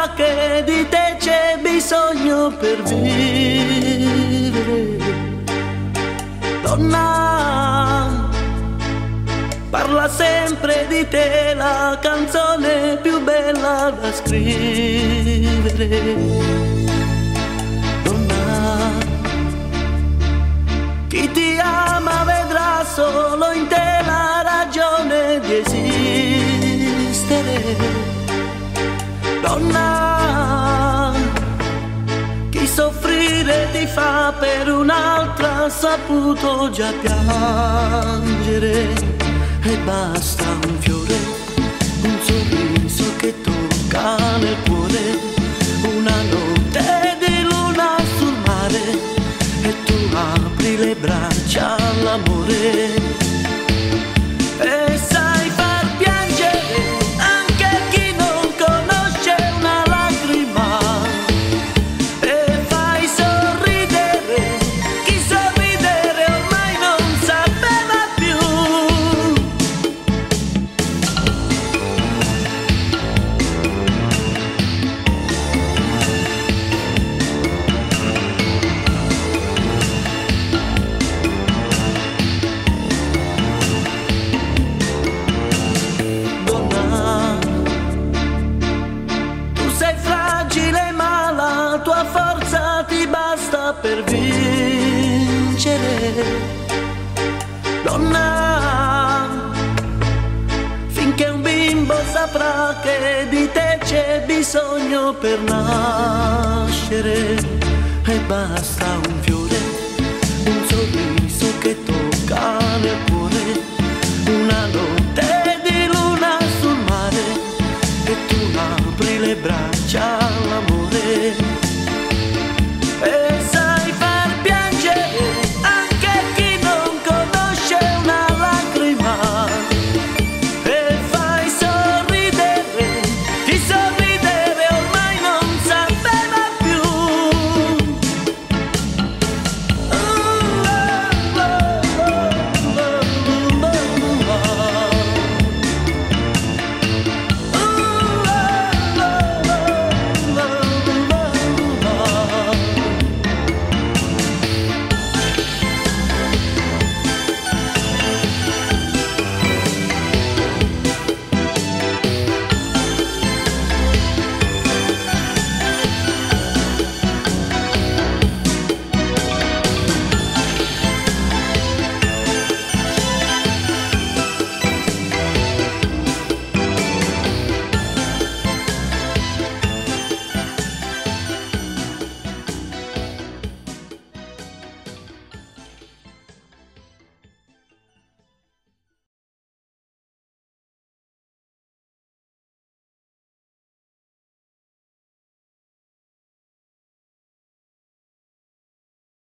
saprà che di te c'è bisogno per vivere. Donna, parla sempre di te la canzone più bella da scrivere. Donna, chi ti ama vedrà solo in te la ragione di esistere. Donna, chi soffrire ti fa per un'altra ha saputo già piangere. E basta un fiore, un sorriso che tocca nel cuore, una notte di luna sul mare e tu apri le braccia all'amore. E sai far piangere anche chi non conosce una lacrima, e fai sorridere chi sorridere ormai non sapeva più. Donna, tu sei fragile ma la tua forza ti basta per vincere. Donna, finché un bimbo saprà che di te c'è bisogno per nascere, e basta un fiore